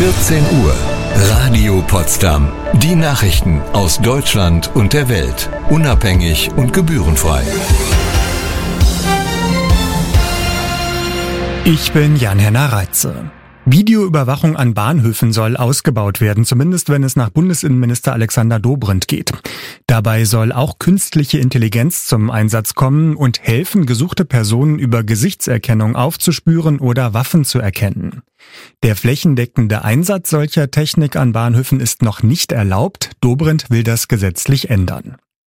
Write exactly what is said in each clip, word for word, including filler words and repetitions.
vierzehn Uhr. Radio Potsdam. Die Nachrichten aus Deutschland und der Welt. Unabhängig und gebührenfrei. Ich bin Jan-Henner Reitze. Videoüberwachung an Bahnhöfen soll ausgebaut werden, zumindest wenn es nach Bundesinnenminister Alexander Dobrindt geht. Dabei soll auch künstliche Intelligenz zum Einsatz kommen und helfen, gesuchte Personen über Gesichtserkennung aufzuspüren oder Waffen zu erkennen. Der flächendeckende Einsatz solcher Technik an Bahnhöfen ist noch nicht erlaubt. Dobrindt will das gesetzlich ändern.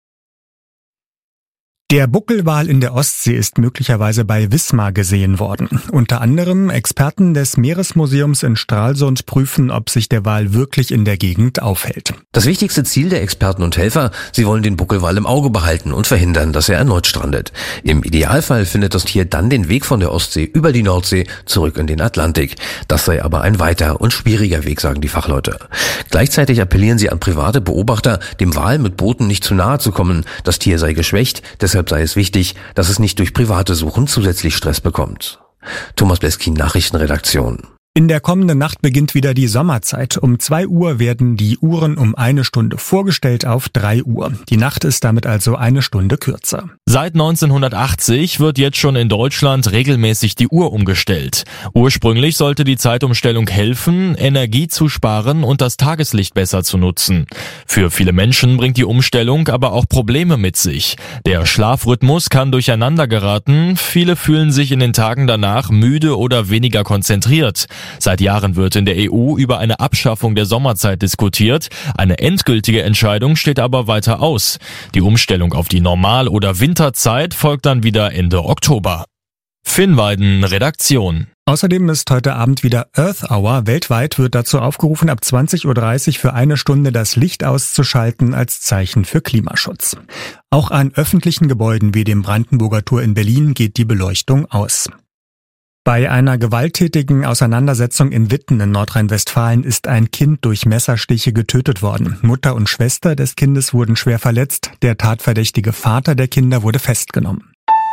Der Buckelwal in der Ostsee ist möglicherweise bei Wismar gesehen worden. Unter anderem Experten des Meeresmuseums in Stralsund prüfen, ob sich der Wal wirklich in der Gegend aufhält. Das wichtigste Ziel der Experten und Helfer, sie wollen den Buckelwal im Auge behalten und verhindern, dass er erneut strandet. Im Idealfall findet das Tier dann den Weg von der Ostsee über die Nordsee zurück in den Atlantik. Das sei aber ein weiter und schwieriger Weg, sagen die Fachleute. Gleichzeitig appellieren sie an private Beobachter, dem Wal mit Booten nicht zu nahe zu kommen. Das Tier sei geschwächt, deshalb sei es wichtig, dass es nicht durch private Suchen zusätzlich Stress bekommt. Thomas Bleskin, Nachrichtenredaktion. In der kommenden Nacht beginnt wieder die Sommerzeit. Um zwei Uhr werden die Uhren um eine Stunde vorgestellt auf drei Uhr. Die Nacht ist damit also eine Stunde kürzer. Seit neunzehnhundertachtzig wird jetzt schon in Deutschland regelmäßig die Uhr umgestellt. Ursprünglich sollte die Zeitumstellung helfen, Energie zu sparen und das Tageslicht besser zu nutzen. Für viele Menschen bringt die Umstellung aber auch Probleme mit sich. Der Schlafrhythmus kann durcheinander geraten. Viele fühlen sich in den Tagen danach müde oder weniger konzentriert. Seit Jahren wird in der E U über eine Abschaffung der Sommerzeit diskutiert. Eine endgültige Entscheidung steht aber weiter aus. Die Umstellung auf die Normal- oder Winterzeit folgt dann wieder Ende Oktober. Finn Weiden, Redaktion. Außerdem ist heute Abend wieder Earth Hour. Weltweit wird dazu aufgerufen, ab zwanzig Uhr dreißig für eine Stunde das Licht auszuschalten als Zeichen für Klimaschutz. Auch an öffentlichen Gebäuden wie dem Brandenburger Tor in Berlin geht die Beleuchtung aus. Bei einer gewalttätigen Auseinandersetzung in Witten in Nordrhein-Westfalen ist ein Kind durch Messerstiche getötet worden. Mutter und Schwester des Kindes wurden schwer verletzt. Der tatverdächtige Vater der Kinder wurde festgenommen.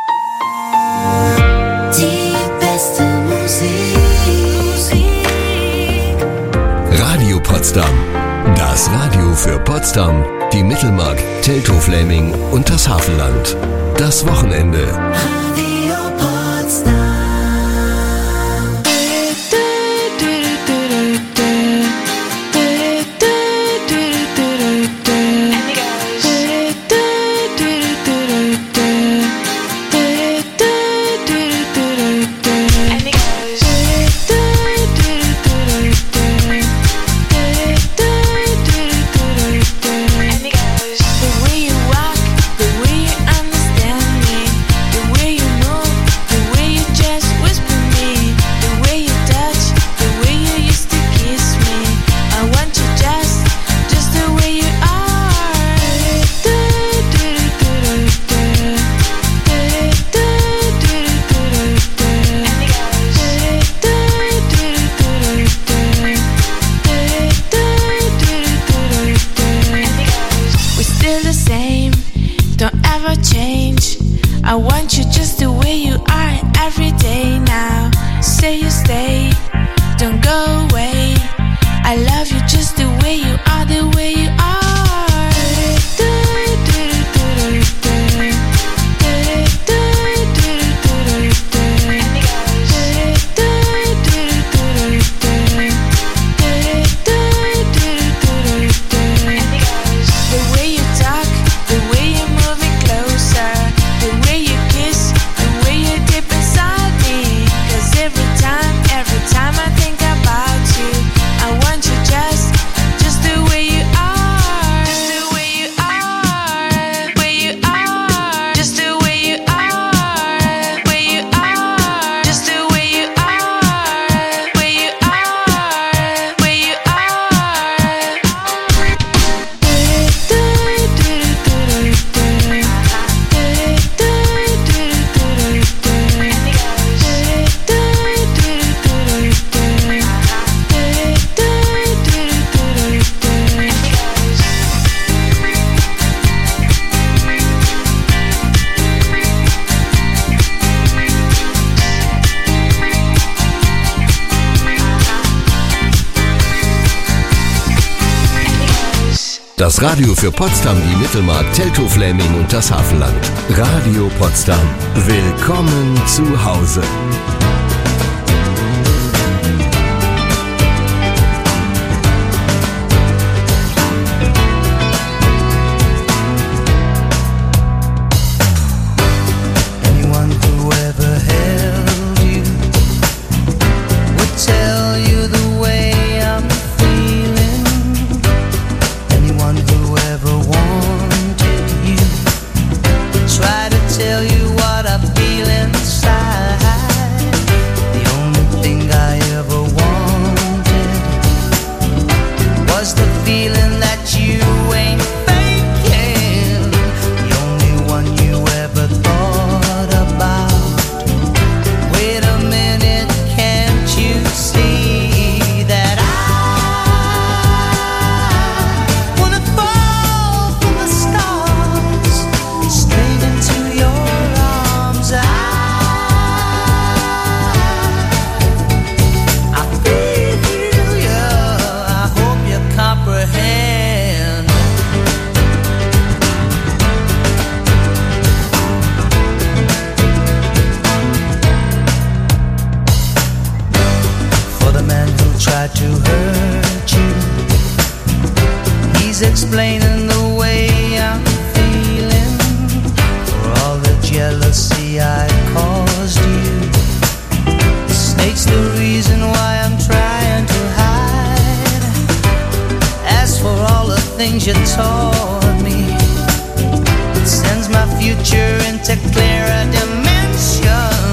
Die beste Musik. Radio Potsdam. Das Radio für Potsdam, die Mittelmark, Teltow-Fläming und das Hafenland. Das Wochenende. Radio Potsdam. I want you just the way you are every day now. Say you stay, don't go away. I love you just the way you are, the way you are. Every time, every Das Radio für Potsdam, die Mittelmark, Teltow-Fläming und das Hafenland. Radio Potsdam. Willkommen zu Hause. Explaining the way I'm feeling for all the jealousy I caused you. The snake's the reason why I'm trying to hide. As for all the things you taught me, it sends my future into clearer dimensions.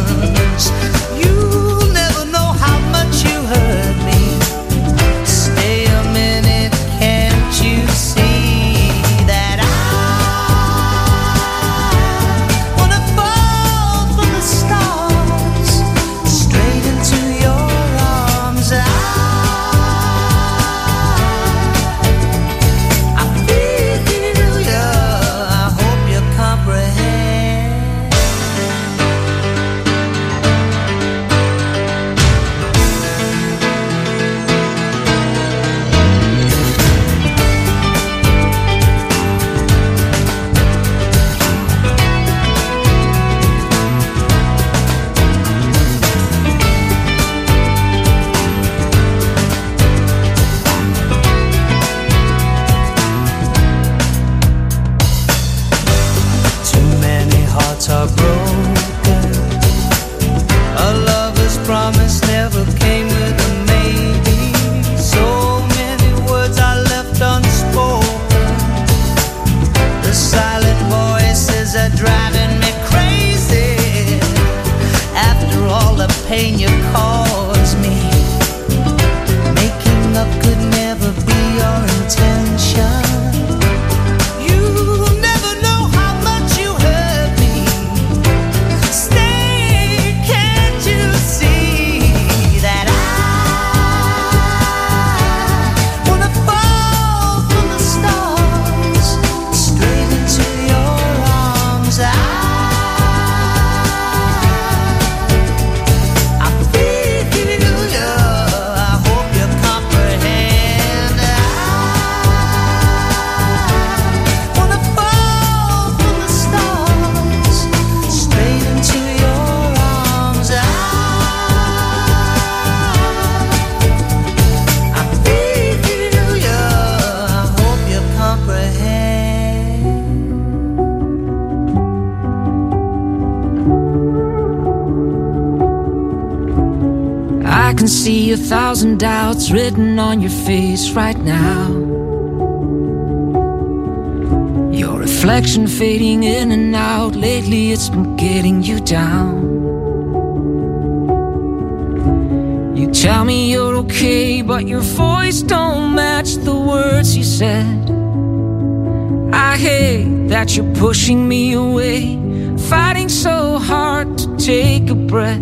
You'll never know how much you hurt me. Stay a minute, can't you see? Pain you caused me. Making up could never be your intention. You never know how much you hurt me. Stay, can't you see that I wanna fall from the stars straight into your arms? I I can see a thousand doubts written on your face right now. Your reflection fading in and out. Lately it's been getting you down. You tell me you're okay, but your voice don't match the words you said. I hate that you're pushing me away, fighting so hard to take a breath.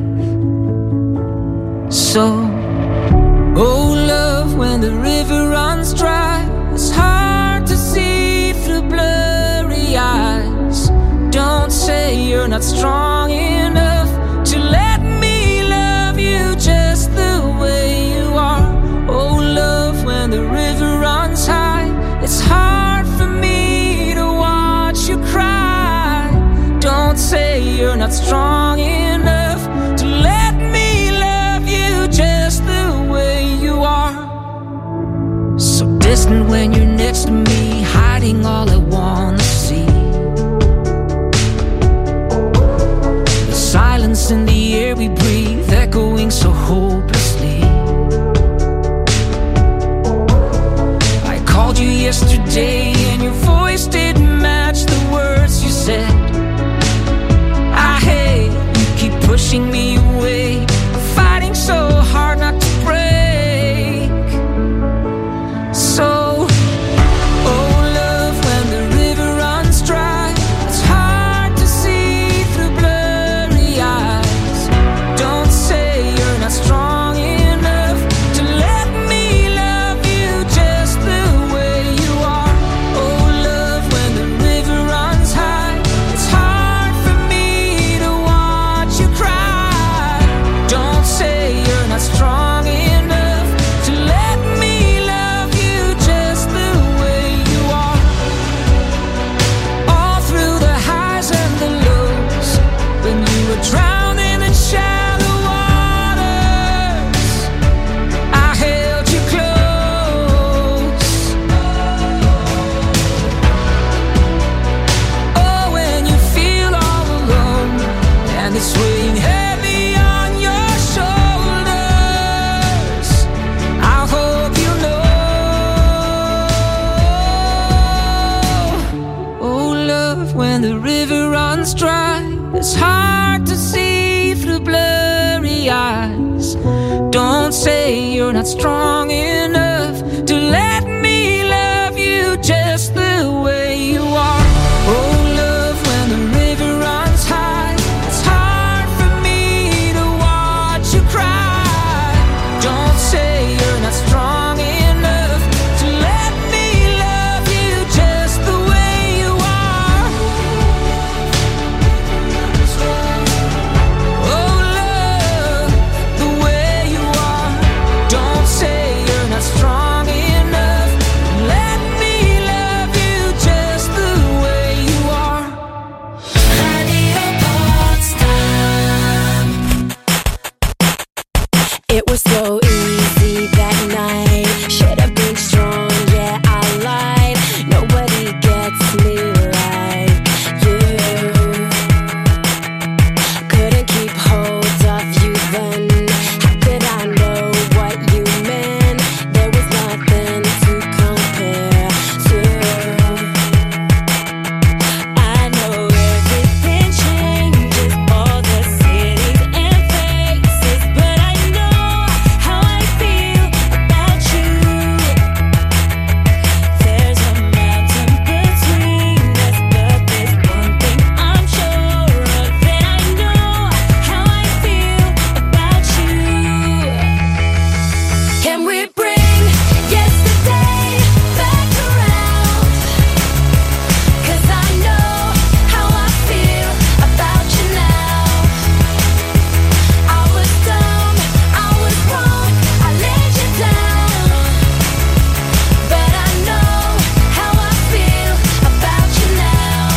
So, oh love, when the river runs dry, it's hard to see through blurry eyes. Don't say you're not strong enough to let me love you just the way you are. Oh love, when the river runs high, it's hard strong enough to let me love you just the way you are. So distant when you're next to me, hiding all I wanna see. The silence in the air we breathe, echoing so hopelessly. I called you yesterday and your voice didn't match the words you said. I hate you keep pushing me away, fighting so hard not to break. So, oh love, when the river runs dry, it's hard to see through blurry eyes. Don't say you're not strong enough to let me love you just the way you are. Oh love, when the river runs high, it's hard for me to watch you cry. Don't say you're not strong enough to let me love you just the way you are. All through the highs and the lows, when you were drowning in shallow waters, I held you close. Oh, when you feel all alone and it's weighing heavy on your shoulders, I hope you know. Oh love, when the river runs dry, it's hard to see through blurry eyes. Don't say you're not strong enough to let me love you just the way you are. Oh love, when the river runs high, it's hard for me to watch you cry. Don't say you're not strong enough to let me love you just the way you are. Oh love, the way you are. Don't say you're not strong enough. Let me love you just the way you are. Radio Potsdam. It was so easy that night. Should have been strong, yeah, I lied. Nobody gets me like you. Couldn't keep hold of you then. How could I know what you meant? There was nothing to compare to. I know everything changes, all the cities and faces, but I know how I feel about you. There's a mountain between us, but there's one thing I'm sure of, that I know how I feel about you. Can we bring yesterday back around? 'Cause I know how I feel about you now. I was dumb, I was wrong, I let you down, but I know how I feel about you now.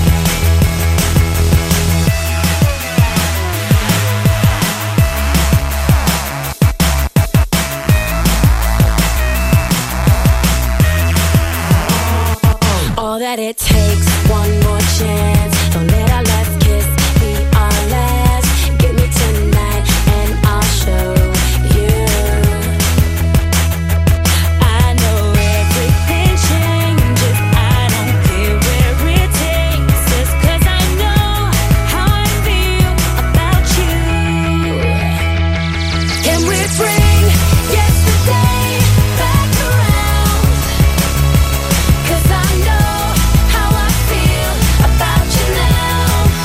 All that it takes, one more chance. Don't let our last kiss be our last. Give me tonight and I'll show you. I know everything changes, I don't care where it takes us, 'cause I know how I feel about you. Can we bring yesterday back around? 'Cause I know how I feel about you now.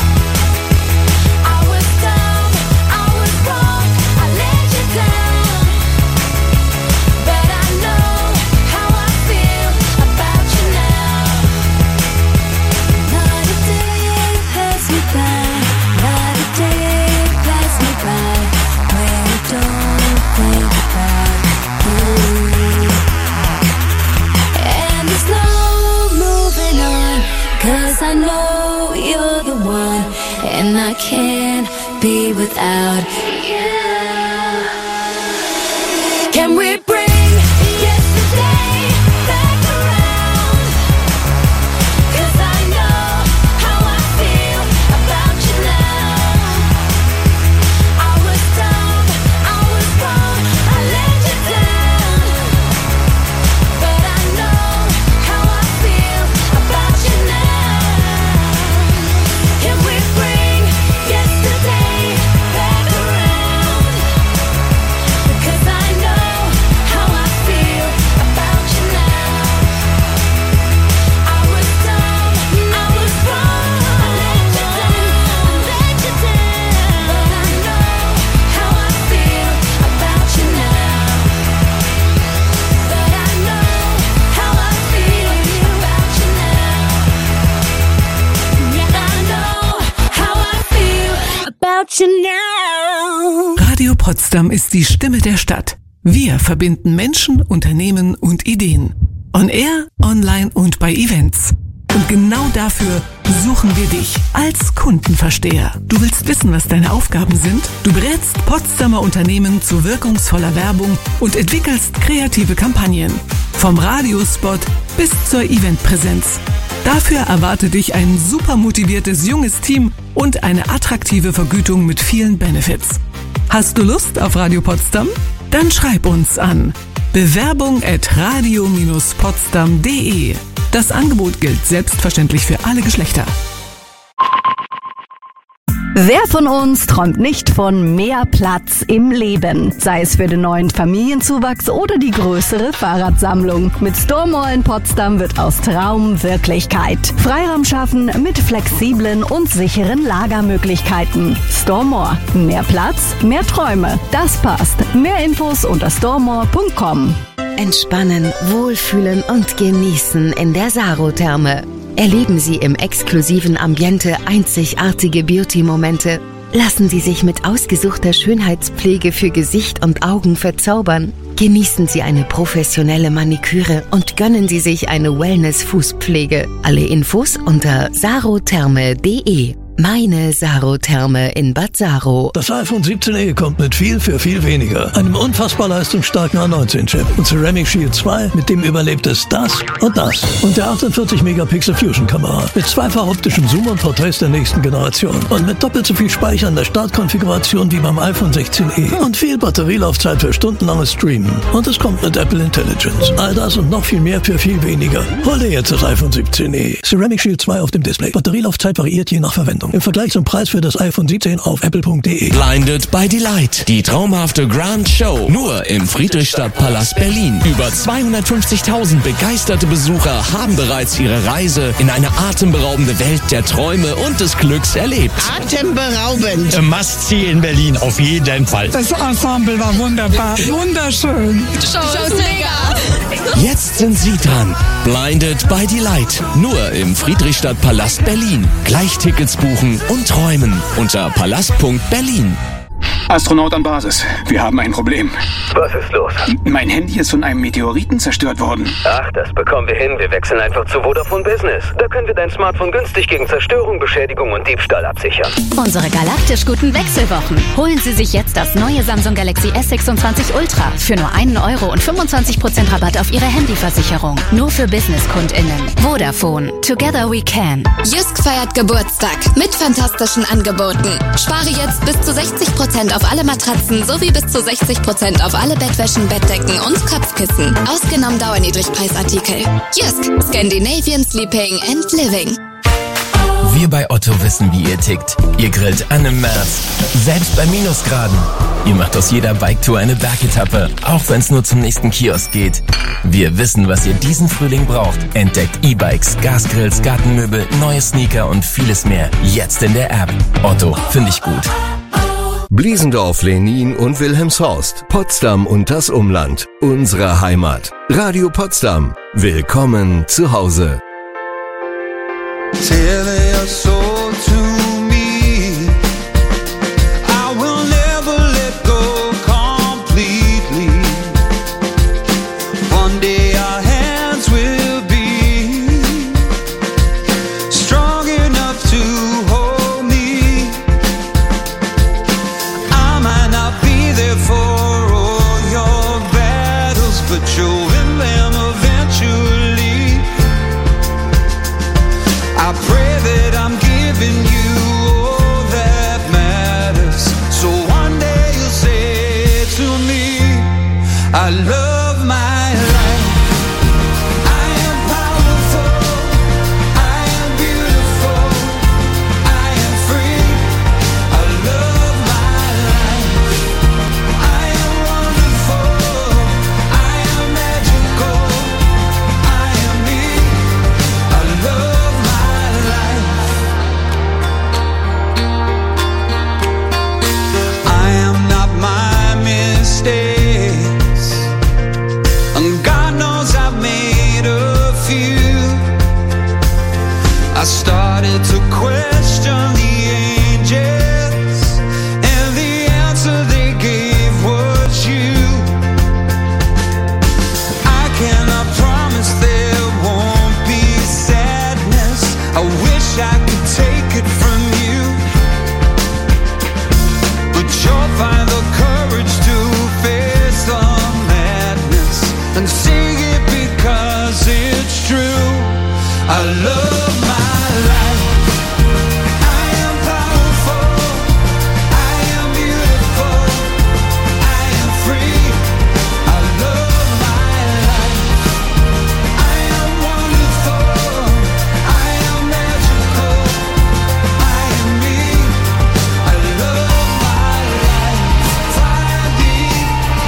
I was dumb, I was wrong, I let you down, but I know how I feel about you now. Not a day passed me by, not a day passed me by, when I don't think about you. And there's no moving on, 'cause I know you're the one, and and I can't be without you. Can we bring yesterday back around? 'Cause I know how I feel about you now. I was dumb, I was wrong, I let you down. But I know how I feel about you now. Can we bring yesterday back around? Because I know how I feel about you now. I was dumb, I was wrong, I let you down, I let you down. But I know how I feel about you now. But I know how I feel about you now. Yeah, I know how I feel about you now. Radio Potsdam ist die Stimme der Stadt. Wir verbinden Menschen, Unternehmen und Ideen. On Air, online und bei Events. Und genau dafür suchen wir dich als Kundenversteher. Du willst wissen, was deine Aufgaben sind? Du berätst Potsdamer Unternehmen zu wirkungsvoller Werbung und entwickelst kreative Kampagnen. Vom Radiospot bis zur Eventpräsenz. Dafür erwartet dich ein super motiviertes junges Team und eine attraktive Vergütung mit vielen Benefits. Hast du Lust auf Radio Potsdam? Dann schreib uns an bewerbung at radio dash potsdam punkt de. Das Angebot gilt selbstverständlich für alle Geschlechter. Wer von uns träumt nicht von mehr Platz im Leben? Sei es für den neuen Familienzuwachs oder die größere Fahrradsammlung. Mit Storemore in Potsdam wird aus Traum Wirklichkeit. Freiraum schaffen mit flexiblen und sicheren Lagermöglichkeiten. Storemore. Mehr Platz, mehr Träume. Das passt. Mehr Infos unter storemore punkt com. Entspannen, wohlfühlen und genießen in der Saro-Therme. Erleben Sie im exklusiven Ambiente einzigartige Beauty-Momente. Lassen Sie sich mit ausgesuchter Schönheitspflege für Gesicht und Augen verzaubern. Genießen Sie eine professionelle Maniküre und gönnen Sie sich eine Wellness-Fußpflege. Alle Infos unter sarotherme punkt de. Meine Saro-Therme in Bad Saro. Das iPhone siebzehn e kommt mit viel für viel weniger. Einem unfassbar leistungsstarken A neunzehn Chip und Ceramic Shield zwei, mit dem überlebt es das und das. Und der achtundvierzig Megapixel Fusion-Kamera mit zweifach optischem Zoom und Porträts der nächsten Generation. Und mit doppelt so viel Speicher in der Startkonfiguration wie beim iPhone sechzehn e. Und viel Batterielaufzeit für stundenlanges Streamen. Und es kommt mit Apple Intelligence. All das und noch viel mehr für viel weniger. Hol dir jetzt das iPhone siebzehn e. Ceramic Shield zwei auf dem Display. Batterielaufzeit variiert je nach Verwendung. Im Vergleich zum Preis für das iPhone siebzehn auf apple punkt de. Blinded by Delight. Die traumhafte Grand Show. Nur im Friedrichstadtpalast Berlin. Über zweihundertfünfzigtausend begeisterte Besucher haben bereits ihre Reise in eine atemberaubende Welt der Träume und des Glücks erlebt. Atemberaubend. Must-see in Berlin, auf jeden Fall. Das Ensemble war wunderbar. Wunderschön. Show ist mega. Jetzt sind Sie dran. Blinded by Delight. Nur im Friedrichstadtpalast Berlin. Gleich Tickets buchen und träumen unter palast punkt berlin. Astronaut an Basis. Wir haben ein Problem. Was ist los? Mein Handy ist von einem Meteoriten zerstört worden. Ach, das bekommen wir hin. Wir wechseln einfach zu Vodafone Business. Da können wir dein Smartphone günstig gegen Zerstörung, Beschädigung und Diebstahl absichern. Unsere galaktisch guten Wechselwochen. Holen Sie sich jetzt das neue Samsung Galaxy S sechsundzwanzig Ultra für nur einen Euro und fünfundzwanzig Prozent Rabatt auf Ihre Handyversicherung. Nur für BusinesskundInnen. Vodafone. Together we can. Jysk feiert Geburtstag mit fantastischen Angeboten. Spare jetzt bis zu sechzig Prozent auf alle Matratzen sowie bis zu sechzig Prozent auf alle Bettwäschen, Bettdecken und Kopfkissen. Ausgenommen Dauerniedrigpreisartikel. Jysk. Scandinavian Sleeping and Living. Wir bei Otto wissen, wie ihr tickt. Ihr grillt an im März, selbst bei Minusgraden. Ihr macht aus jeder Biketour eine Bergetappe, auch wenn es nur zum nächsten Kiosk geht. Wir wissen, was ihr diesen Frühling braucht. Entdeckt E-Bikes, Gasgrills, Gartenmöbel, neue Sneaker und vieles mehr. Jetzt in der App. Otto, finde ich gut. Bliesendorf, Lenin und Wilhelmshorst, Potsdam und das Umland. Unsere Heimat. Radio Potsdam. Willkommen zu Hause. Tell your soul to me. I will never let go completely. One day our hands will be strong enough to hold me. I started to question the angels, and the answer they gave was you. I cannot promise there won't be sadness. I wish I could take it from you, but you'll find the courage to face the madness and sing it because it's true. I love my life. I am powerful. I am beautiful. I am free. I love my life. I am wonderful. I am magical. I am me. I love my life. Finding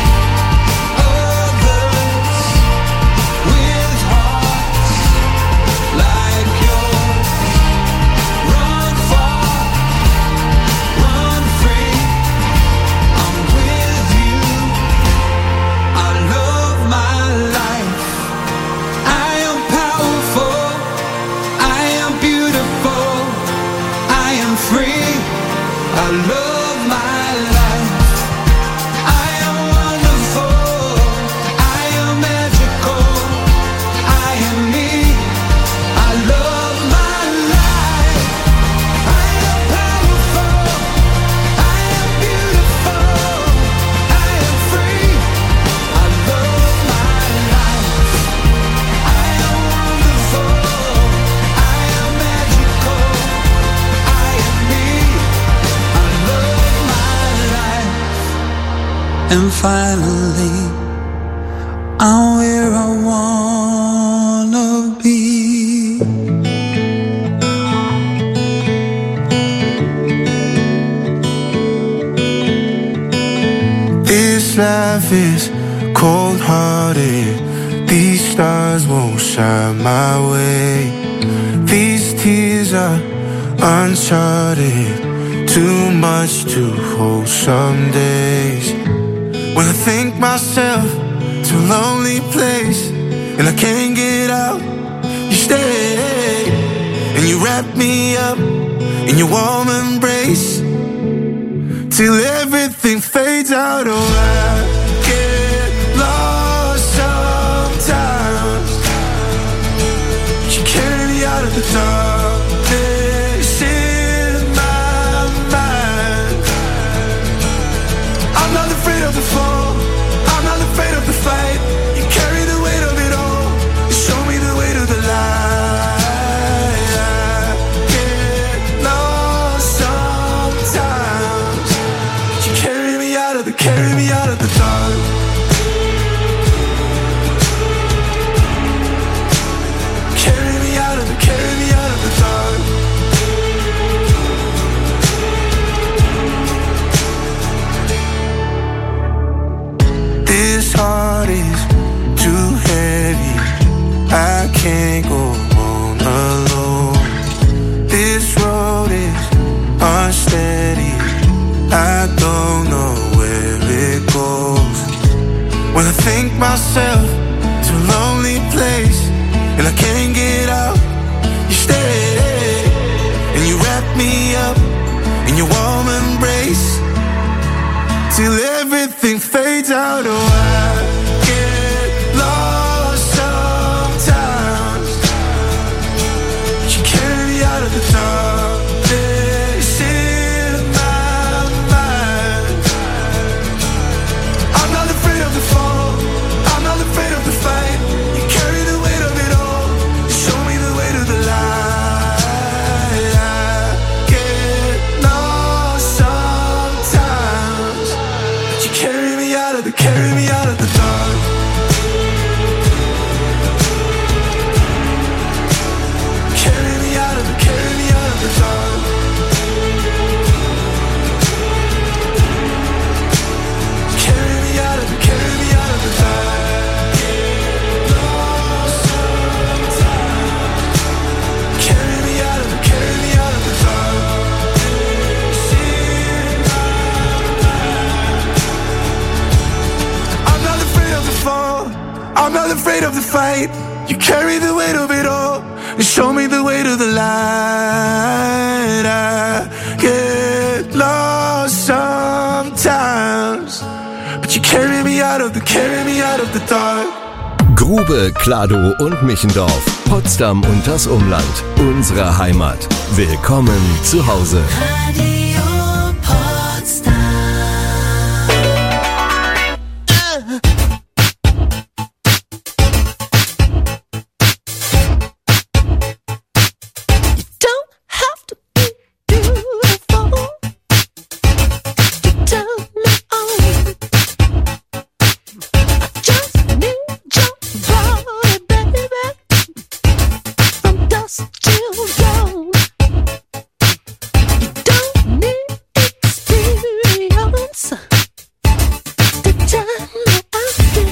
others with hearts like yours. Run far, run free. I'm with you. I love my life. I am powerful. I am beautiful. I am free. I love my life. I am wonderful. I am magical. I am me. I love my life. I am powerful. I am beautiful. I am free. I love my life. I am wonderful. I am magical. I am me. I love my life. And finally, I'm where I wanna be. This life is cold-hearted. These stars won't shine my way. These tears are uncharted. Too much to hold some days. When I think myself to a lonely place and I can't get out, you stay and you wrap me up in your warm embrace till everything fades out. Oh, I get lost sometimes. You carry me out of the darkness in my mind. I'm not afraid of the fall. I'm not afraid of the fight. You carry the weight of it all. You show me the way to the light. I get lost sometimes. You carry me out of the, carry me out of the dark. Carry me out of the, carry me out of the dark. This heart is too heavy. I can't go on alone. This road is unsteady. I don't know where it goes. When I think myself to a lonely place and I can't get out, you stay and you wrap me up in your warm embrace till everything fades out. Oh, I get lost sometimes. You carry me out of the darkness in my mind. I'm not afraid of the fall. I'm not afraid of the fight. You carry the weight of it all. You show me the way to the light. I get lost sometimes. You carry me out of the, carry me out of the dark. Carry me out of the, carry me out of the dark. Carry me out of the, carry me out of the dark. Lost sometimes. Carry me out of the, carry me out of the dark. In my mind. I'm not afraid of the fall. I'm not afraid of the fight. You carry the weight of it all. and show me the way to the light. I get lost sometimes, but you carry me out of the, carry me out of the dark. Grube, Kladow und Michendorf, Potsdam und das Umland, unsere Heimat. Willkommen zu Hause. Radio Potsdam. Don't have to be beautiful to turn me on. I just need your body, baby, from dusk till dawn. You don't need experience to turn me on.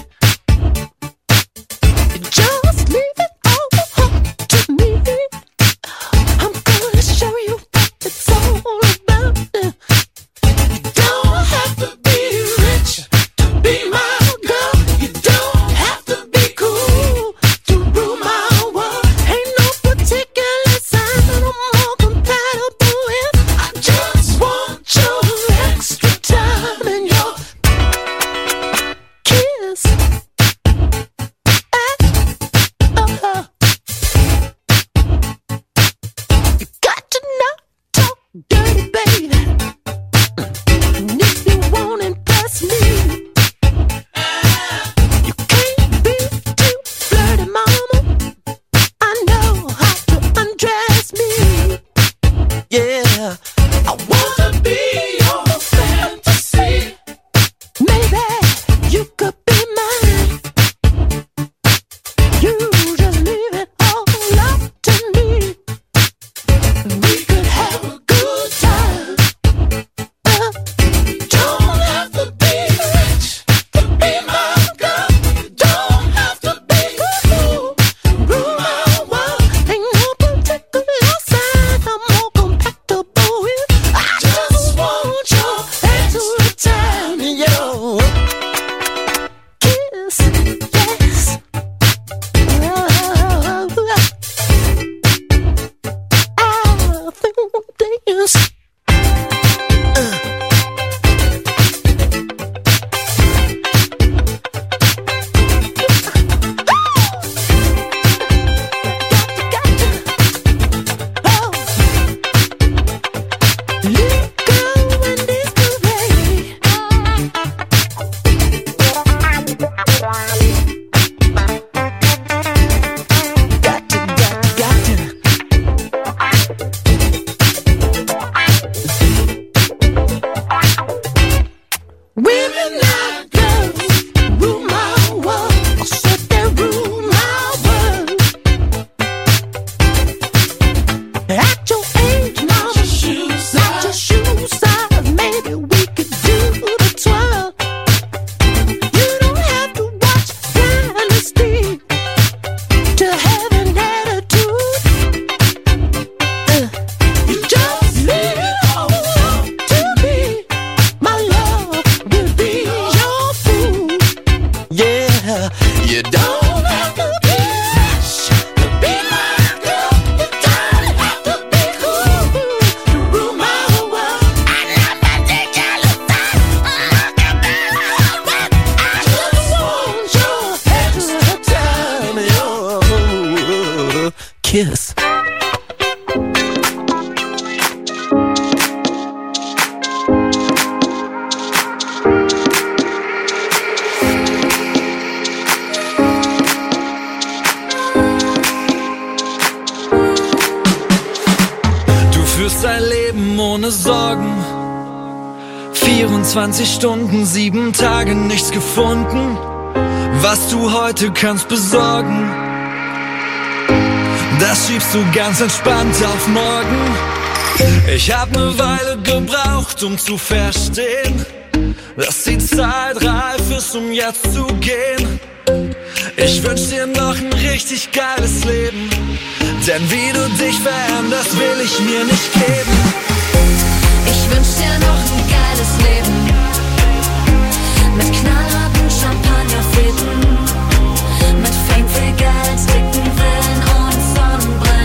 You just leave it all up to me. I'm gonna show you what it's all about. You don't have to be rich to be my girl. You don't have to be cool to rule my world. Ain't no particular sign I'm more compatible with. I just want your extra time and your kiss. Uh-huh. You got to not talk dirty, baby. And if you won't impress me, you can't be too flirty, mama. I know how to undress me. Yeah, I wanna be your fantasy. Maybe you could be mine. You just leave it all up to me. We could have a good time. Uh, don't have to be rich to be my girl. You don't have to be cool to rule my world. Ain't no particular sign I'm more compatible with. I just want your extra time and your kiss. Yes. I think this. Women like girls rule my world. I said they rule my world. At your age, mama, not your shoe size. Maybe we could do the twirl. You don't have to watch Dynasty to have an attitude. Uh, you just leave it all up to me. My love will be your food. Yeah, you don't have to be rich to be my girl. You don't have to be cool to rule my world. I love my ridiculous time. I just want your extra time and your kiss. Du führst ein Leben ohne Sorgen. vierundzwanzig Stunden, sieben Tage, nichts gefunden. Was du heute kannst besorgen, das schiebst du ganz entspannt auf morgen. Ich hab ne Weile gebraucht, um zu verstehen, dass die Zeit reif ist, um jetzt zu gehen. Ich wünsch dir noch ein richtig geiles Leben, denn wie du dich veränderst, will ich mir nicht geben. Ich wünsch dir noch ein geiles Leben mit knallharten Champagnerfäden, mit Fame, viel Geld, dicken Villen und Sonnenbrillen.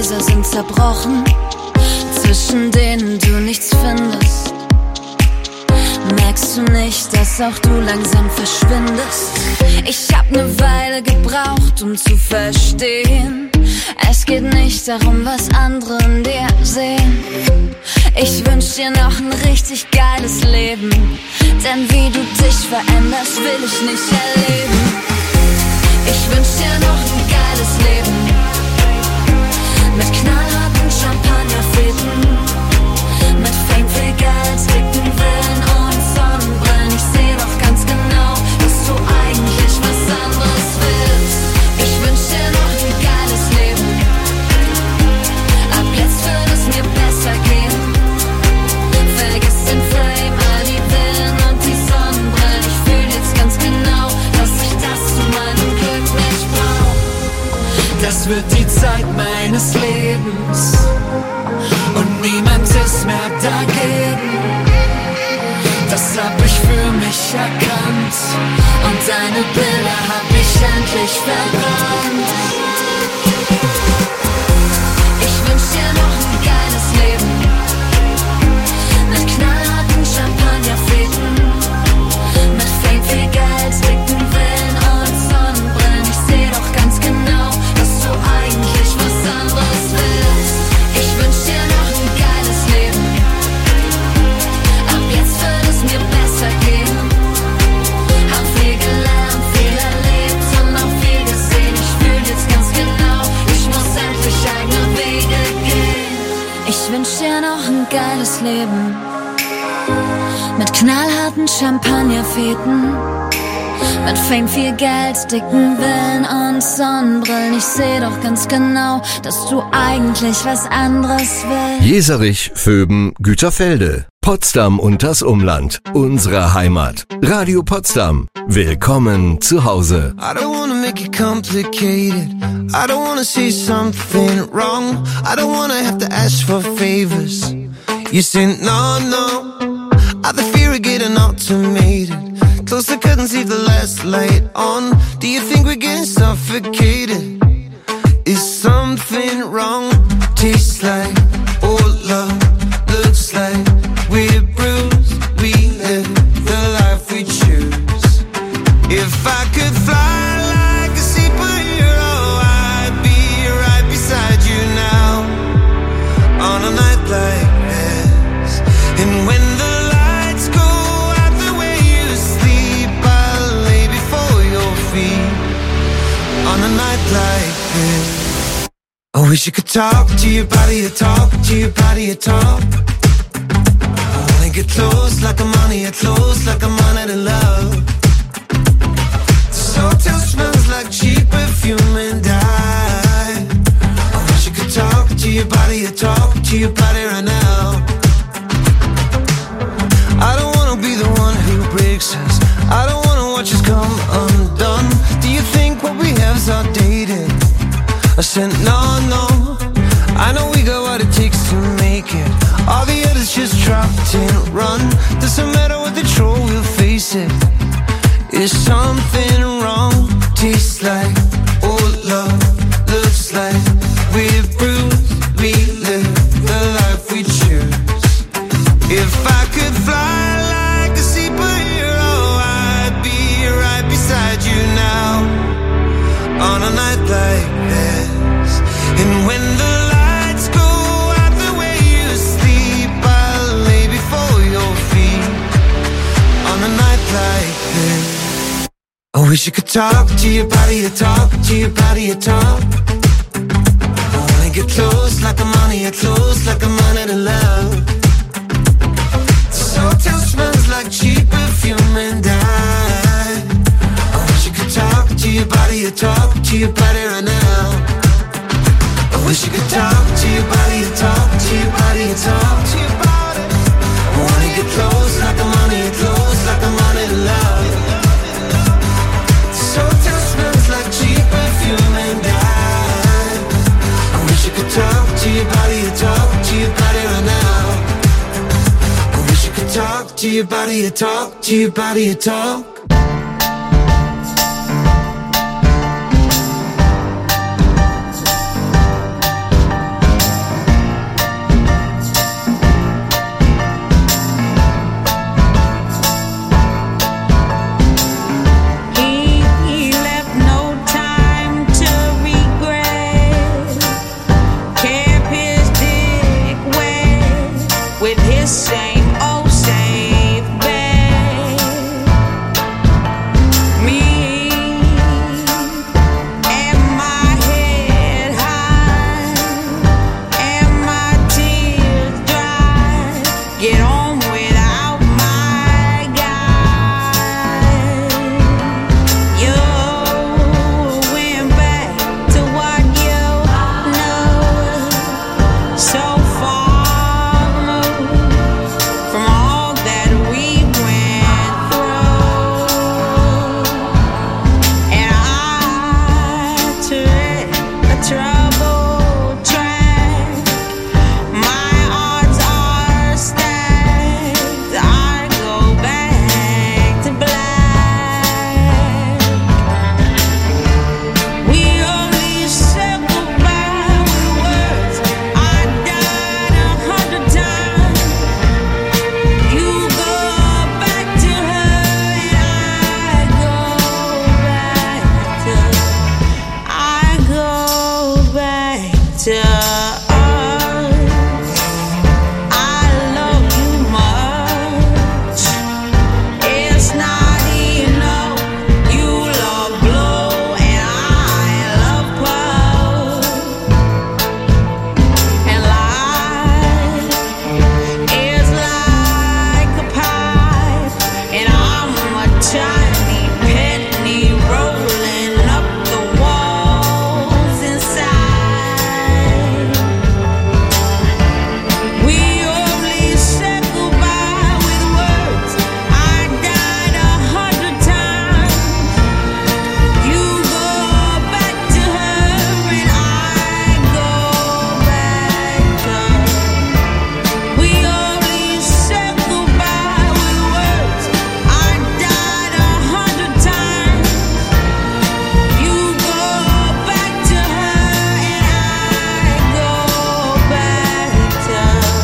Gläser sind zerbrochen, zwischen denen du nichts findest. Merkst du nicht, dass auch du langsam verschwindest? Ich hab ne Weile gebraucht, um zu verstehen, es geht nicht darum, was andere in dir sehen. Ich wünsch dir noch ein richtig geiles Leben, denn wie du dich veränderst, will ich nicht erleben. Ich wünsch dir noch ein geiles Leben, mit knallharten Champagnerfäden, mit Fame, viel Geld, dicken Villen und Sonnenbrillen. Ich seh doch ganz genau, dass du eigentlich was anderes willst. Ich wünsch dir noch ein geiles Leben, ab jetzt wird es mir besser gehen. Vergiss den Fame, all die Villen und die Sonnenbrillen. Ich fühl jetzt ganz genau, dass ich das zu meinem Glück nicht brauch. Das wird die Zeit meines Lebens und niemand ist mehr dagegen. Das hab ich für mich erkannt und deine Bilder hab ich endlich verbrannt. Ich wünsch dir noch ein geiles Leben, mit knallharten Champagnerfäden, mit Fame, viel Geld, dicken Villen und Sonnenbrillen. Ich seh doch ganz genau, dass du eigentlich was anderes willst. Ich wünsch dir noch ein geiles Leben, ab jetzt wird es mir besser gehen. Hab viel gelernt, viel erlebt und auch viel gesehen. Ich fühl jetzt ganz genau, ich muss endlich eigene Wege gehen. Ich wünsch dir noch ein geiles Leben, mit knallharten Champagnerfäden, mit Fame, viel Geld, dicken Villen und Sonnenbrillen. Ich seh doch ganz genau, dass du eigentlich was anderes willst. Jeserich, Vöben, Güterfelde, Potsdam und das Umland. Unsere Heimat. Radio Potsdam. Willkommen zu Hause. I don't wanna make it complicated. I don't wanna say something wrong. I don't wanna have to ask for favors. You say no, no. I have the fear of getting automated. Close the curtains, leave the last light on. Do you think we're getting suffocated? Is something wrong? Tastes like old love. Looks like we're bruised. We live the life we choose. If I could fly like a superhero, I'd be right beside you now. On a night like this. And when the lights go out the way you sleep, I'll lay before your feet. On a night like this. I wish you could talk to your body, or talk to your body, or talk. I wanna get close like I'm on it, close like I'm on it in love. This hotel smells like cheap perfume and I I wish you could talk to your body, or talk to your body right now. I don't wanna be the one who breaks us. I don't wanna watch us come undone. Do you think what we have's outdated? I said no, no. I know we got what it takes to make it. All the others just dropped and run. Doesn't matter what they throw, we'll face it. Is something wrong? Tastes like old love. Looks like we're bruised. We live the life we choose. If I could fly like a superhero, I'd be right beside you now. On a night like this. And when the lights go out the way you sleep, I'll lay before your feet. On a night like this. I wish you could talk to your body, or talk to your body, or talk. I wanna get close like I'm on it, close like I'm on it in love. This hotel smells like cheap perfume and I I wish you could talk to your body, or talk to your body right now. I wish you could talk to your body, or talk to your body, or talk to your body. I wanna get close like I'm on it, close like I'm on it in love. This hotel smells like cheap perfume and I I wish you could talk to your body, or talk to your body right now. I wish you could talk to your body, or talk to your body, or talk. same old safe bet. Me and my head high and my tears dry. Get on without my guy. You went back to what you know. So far removed from all that we went through. And I tread a troubled track. My odds are stacked. I go back to black. We only said goodbye with words. I died a hundred times. You go back to her and I go back to I go back to us. I love you much. It's not enough. You love blue and I love purple. And life is like a pipe, and I'm a tiny penny rolling up the walls inside. We only said goodbye with words. I died a hundred times. You go back to her and I go back to her. We only said goodbye with words. I died a hundred times. You go back to her and I go back to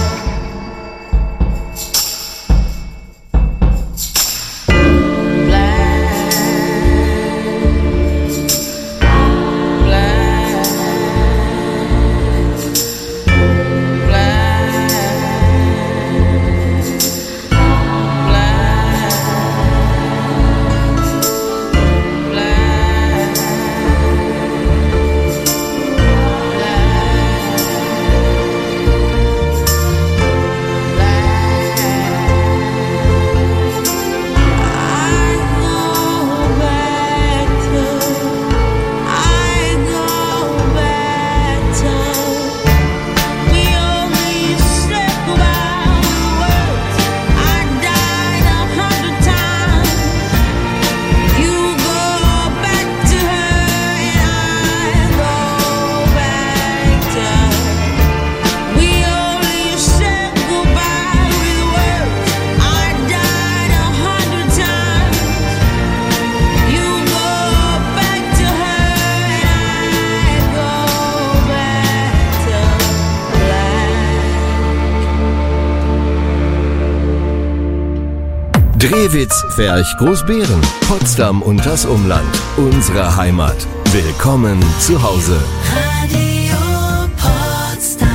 Drehwitz, Ferch, Großbeeren, Potsdam und das Umland. Unsere Heimat. Willkommen zu Hause. Radio Potsdam.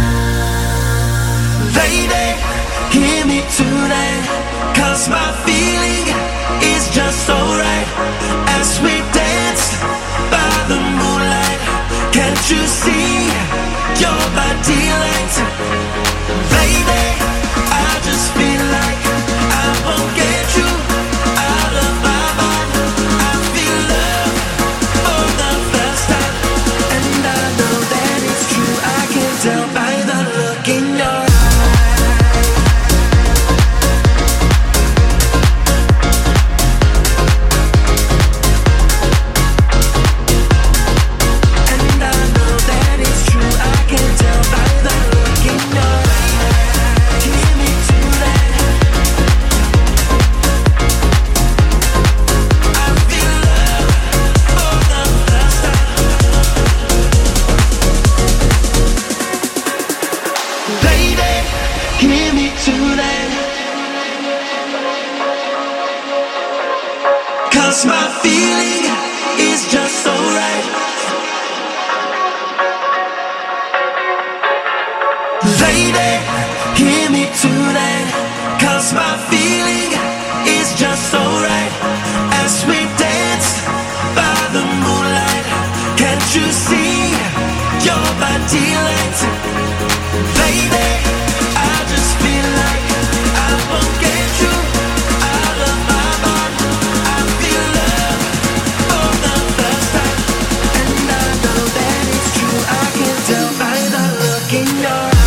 Lady, hear me tonight, 'cause my feeling is just alright. As we dance by the moonlight, can't you see you're my delight? Lady, I just feel like I won't get you out of my mind. I feel love for the first time, and I know that it's true. I can tell by the look in your eyes. Cause my feeling is just alright. Lady, hear me tonight, 'cause my feeling is just so right as we dance by the moonlight. Can't you see your body light? Baby, I just feel like I won't get you out of my mind. I feel love for the first time, and I know that it's true. I can tell by the look in your eyes.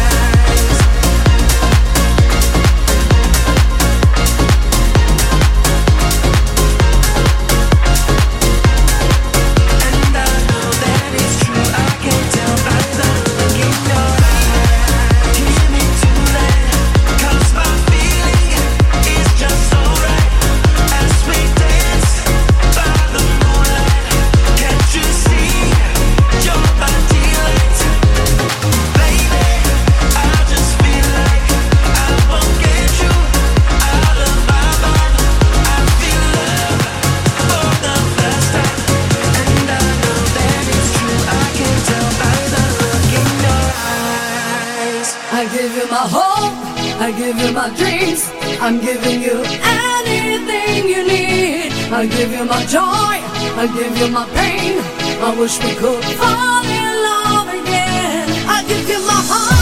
My dreams, I'm giving you anything you need. I give you my joy, I give you my pain. I wish we could fall in love again. I give you my heart.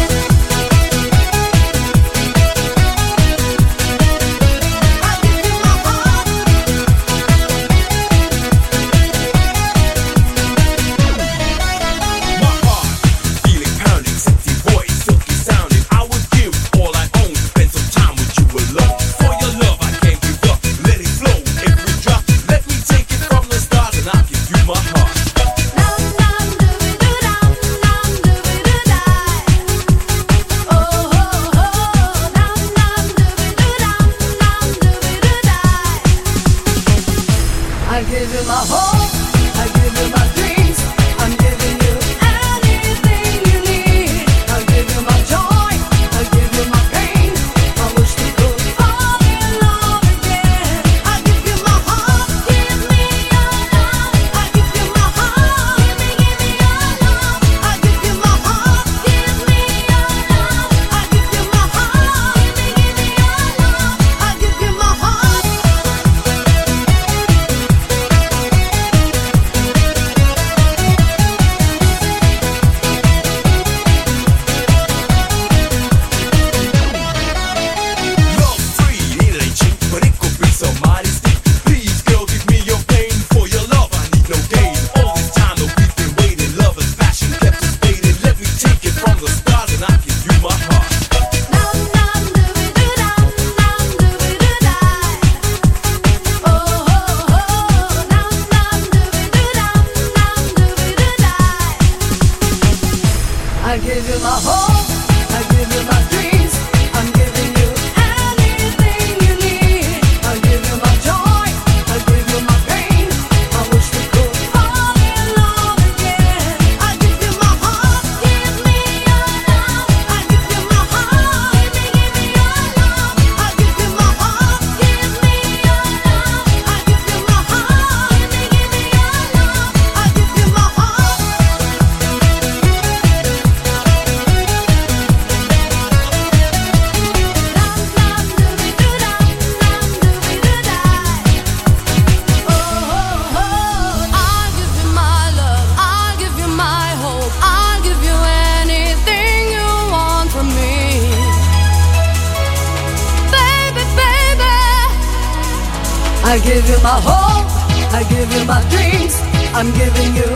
I give you my hope, I give you my dreams. I'm giving you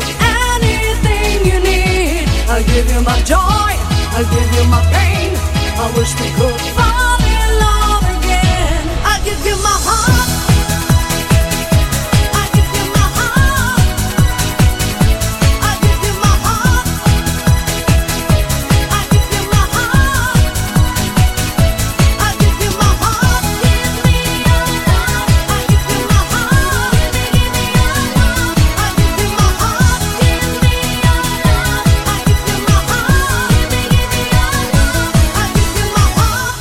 anything you need. I give you my joy, I give you my pain. I wish we could fall in love again. I give you my heart. I give you my heart. I give you my heart. I give you my heart. I give you my heart. Give me your love. I give you my heart. Give me your love. I give you my heart. Give me your love. I give you my heart. Give me your love. I give you my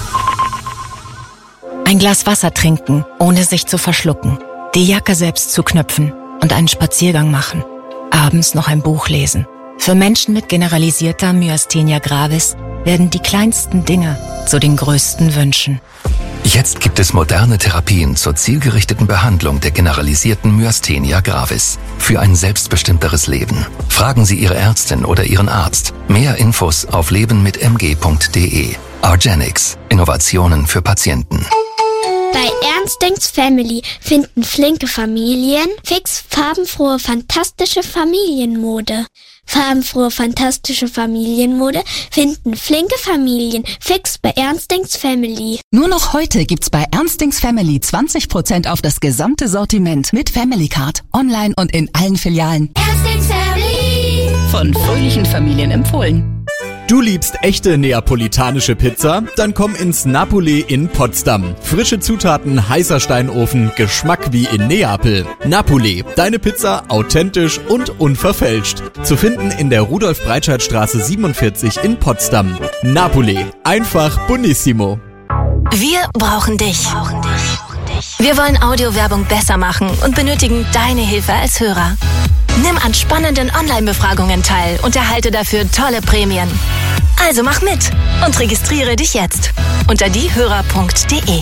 heart. Ein Glas Wasser trinken, ohne sich zu verschlucken. Die Jacke selbst zuknöpfen und einen Spaziergang machen. Abends noch ein Buch lesen. Für Menschen mit generalisierter Myasthenia gravis werden die kleinsten Dinge zu den größten Wünschen. Jetzt gibt es moderne Therapien zur zielgerichteten Behandlung der generalisierten Myasthenia gravis. Für ein selbstbestimmteres Leben. Fragen Sie Ihre Ärztin oder Ihren Arzt. Mehr Infos auf leben mit m g punkt d e. argenix. Innovationen für Patienten. Bei Ernst Denks Family finden flinke Familien fix farbenfrohe, fantastische Familienmode. Farbenfrohe, fantastische Familienmode finden flinke Familien fix bei Ernst Denks Family. Nur noch heute gibt's bei Ernst Denks Family zwanzig Prozent auf das gesamte Sortiment mit Family Card, online und in allen Filialen. Ernst Denks Family. Von fröhlichen Familien empfohlen. Du liebst echte neapolitanische Pizza? Dann komm ins Napoli in Potsdam. Frische Zutaten, heißer Steinofen, Geschmack wie in Neapel. Napoli, deine Pizza authentisch und unverfälscht. Zu finden in der Rudolf-Breitscheid-Straße siebenundvierzig in Potsdam. Napoli, einfach buonissimo. Wir brauchen dich. Wir wollen Audiowerbung besser machen und benötigen deine Hilfe als Hörer. Nimm an spannenden Online-Befragungen teil und erhalte dafür tolle Prämien. Also mach mit und registriere dich jetzt unter diehörer punkt de.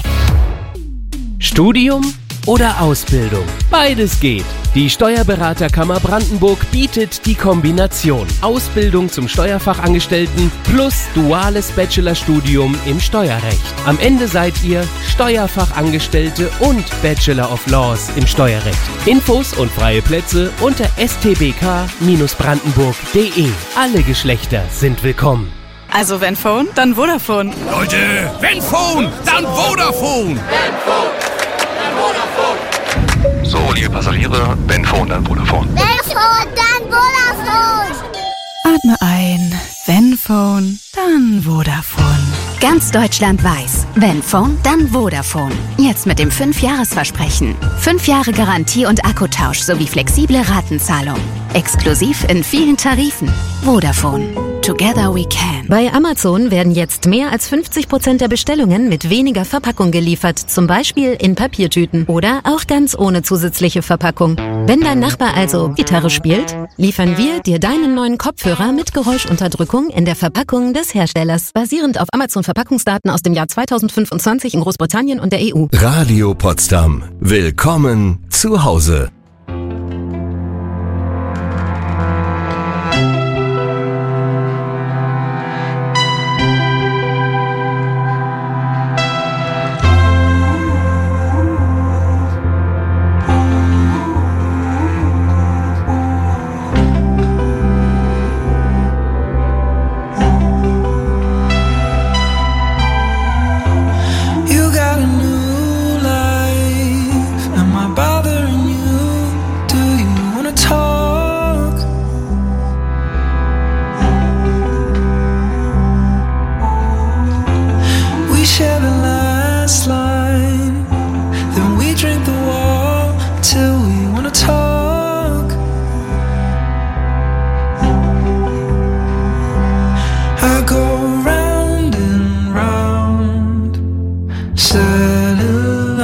Studium oder Ausbildung? Beides geht. Die Steuerberaterkammer Brandenburg bietet die Kombination Ausbildung zum Steuerfachangestellten plus duales Bachelorstudium im Steuerrecht. Am Ende seid ihr Steuerfachangestellte und Bachelor of Laws im Steuerrecht. Infos und freie Plätze unter s t b k Bindestrich brandenburg punkt de. Alle Geschlechter sind willkommen. Also wenn Phone, dann Vodafone. Leute, wenn Phone, dann Vodafone. Wenn Phone, dann Vodafone. So, liebe Passagiere, wenn Phone, dann Vodafone. Wenn Phone, dann Vodafone. Atme ein. Wenn Phone, dann Vodafone. Ganz Deutschland weiß, wenn Phone, dann Vodafone. Jetzt mit dem fünf Jahres Versprechen. fünf Jahre Garantie und Akkutausch sowie flexible Ratenzahlung. Exklusiv in vielen Tarifen. Vodafone. Together we can. Bei Amazon werden jetzt mehr als fünfzig Prozent der Bestellungen mit weniger Verpackung geliefert. Zum Beispiel in Papiertüten oder auch ganz ohne zusätzliche Verpackung. Wenn dein Nachbar also Gitarre spielt, liefern wir dir deinen neuen Kopfhörer mit Geräuschunterdrückung in der Verpackung des Herstellers. Basierend auf Amazon-Verpackungsdaten aus dem Jahr zweitausendfünfundzwanzig in Großbritannien und der E U. Radio Potsdam. Willkommen zu Hause. You got a new life. Am I bothering you? Do you wanna talk? We share the last line. Then we drink the wall till we wanna talk. I go round and round. Satellite.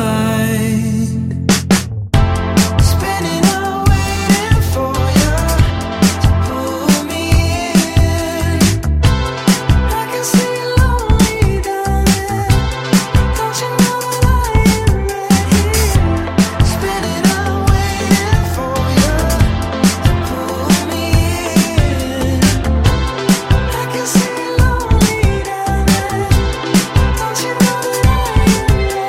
Spinning out, waiting for you to pull me in. I can see you lonely down there. Don't you know that I am right here? Spinning out, waiting for you to pull me in. I can see you lonely down there. Don't you know that I am right here?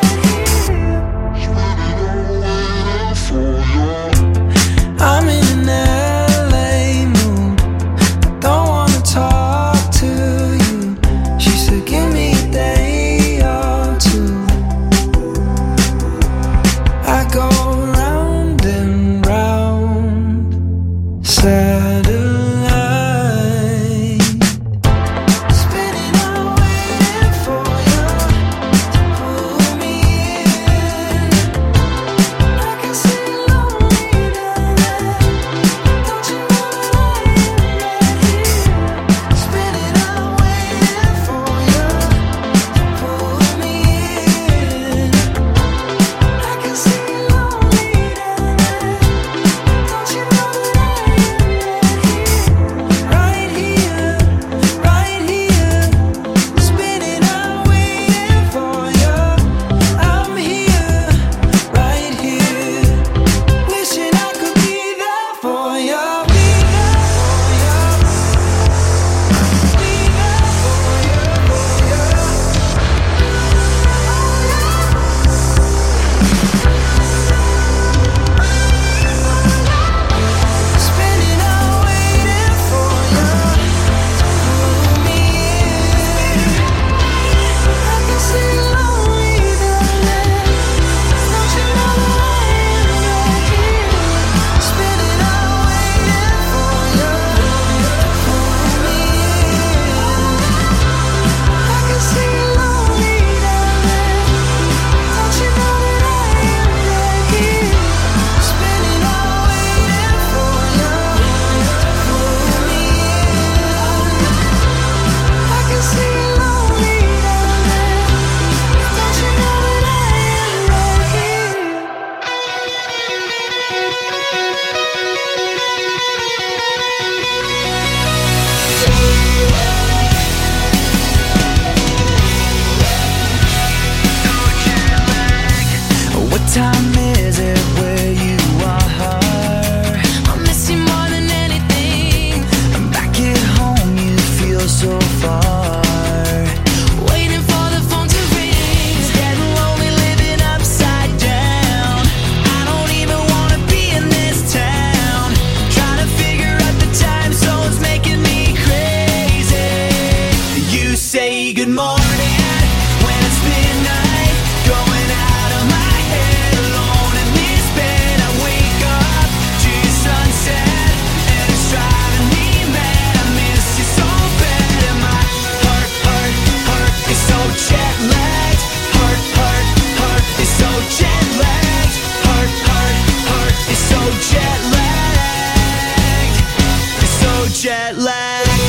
time is it where you are? I miss you more than anything. Back at home you feel so far. Waiting for the phone to ring. It's getting lonely living upside down. I don't even wanna be in this town. Trying to figure out the time zones making me crazy. You say good morning when it's midnight. Going out of my head alone in this bed. I wake up to your sunset and it's driving me mad. I miss you so bad and my heart, heart, heart is so jet lagged. Heart, heart, heart is so jet lagged. Heart, heart, heart is so jet lagged. It's so jet lagged.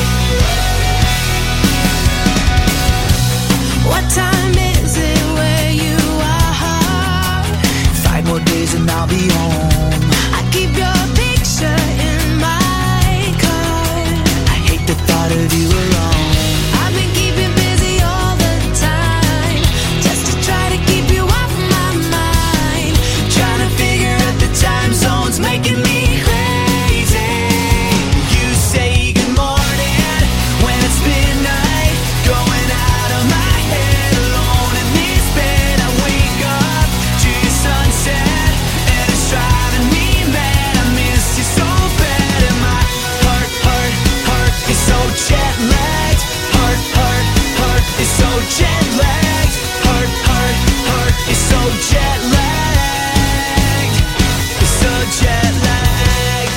What time is it where you are? Five more days and I'll be home. I keep your picture in my car. I hate the thought of you alone. I've been keeping busy all the time, just to try to keep you off my mind. Trying to figure out the time zones making me crazy. You say good morning when it's midnight. Going out of my head alone in this bed. I wake up to your sunset and it's driving me mad. I miss you so bad and my heart, heart, heart is so jet lagged. Heart, heart, heart is so jet lagged. Heart, heart, heart is so jet lagged. It's so jet lagged.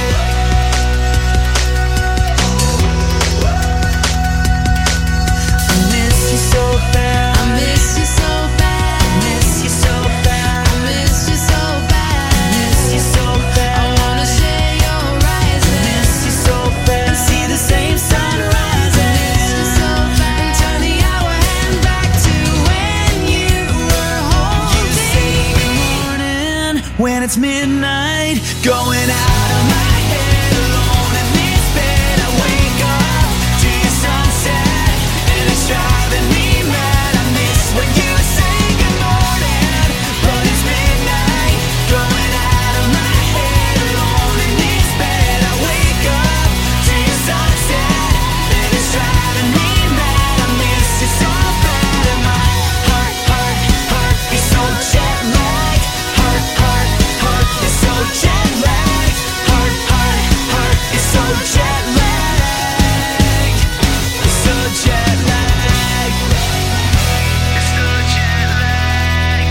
I miss you so bad. I miss you so bad. I miss you so bad. I miss you so bad. I miss you so bad. I wanna share your rising. I miss you so bad. And see the same sun rising. I miss you so bad. And turn the hour hand back to when you were holding. You say good morning when it's midnight. Going out of my head alone in this bed. I wake up to your sunset and it's driving me mad. I miss when you say good morning, but it's midnight. Going out of my head alone in this bed. I wake up to your sunset and it's driving me mad. I miss you so bad and my heart, heart, heart is so jet lagged. Heart, heart, heart is so jet lagged. Heart, heart, heart is so jet lagged. It's so jet lagged. It's so jet lagged.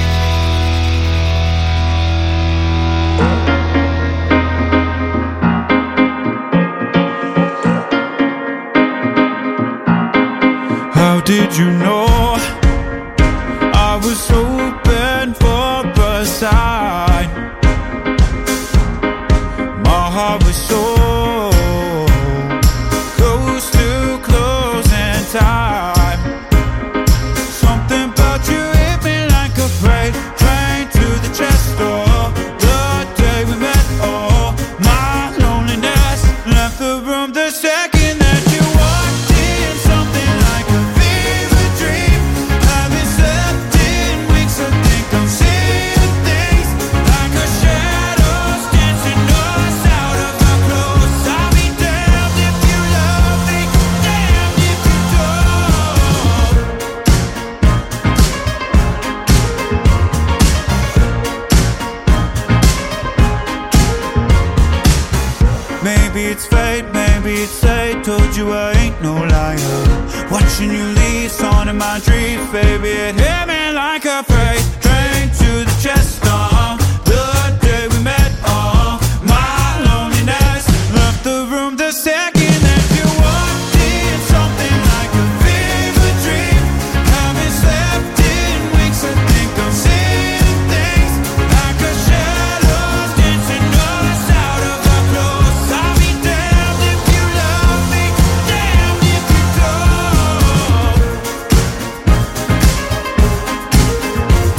How did you know I was hoping for a sign? My heart was so close to closing time. Something about you hit me like a freight train to the chest door. The day we met, oh, my loneliness left the room the second that you walked in. Something like a fever dream. Haven't slept in weeks. I think I'm seeing things like a shadows dancing us out of our clothes. I'll be damned if you love me, damned if you don't. Maybe it's fate, maybe it's fate. Told you I ain't no liar. Watching you leave, on in my dreams, baby. It hit me like a freight train to the chest. Uh, the day we met, uh, my loneliness left the room the second that you walked in. Something like a fever dream. Haven't slept in weeks. I think I'm seeing things like a shadows dancing us out of our clothes. I'll be damned if you love me, damned if you don't.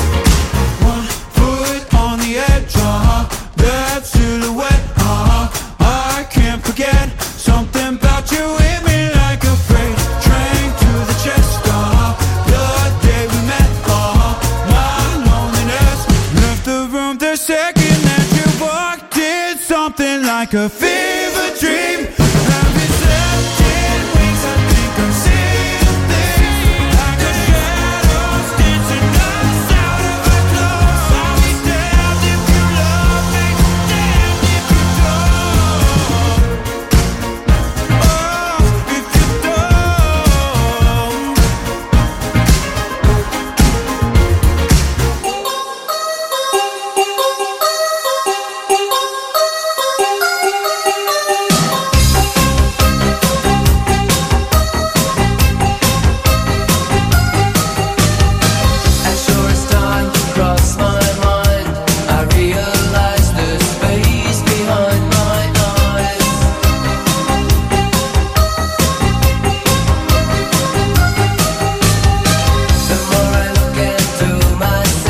like a fever dream.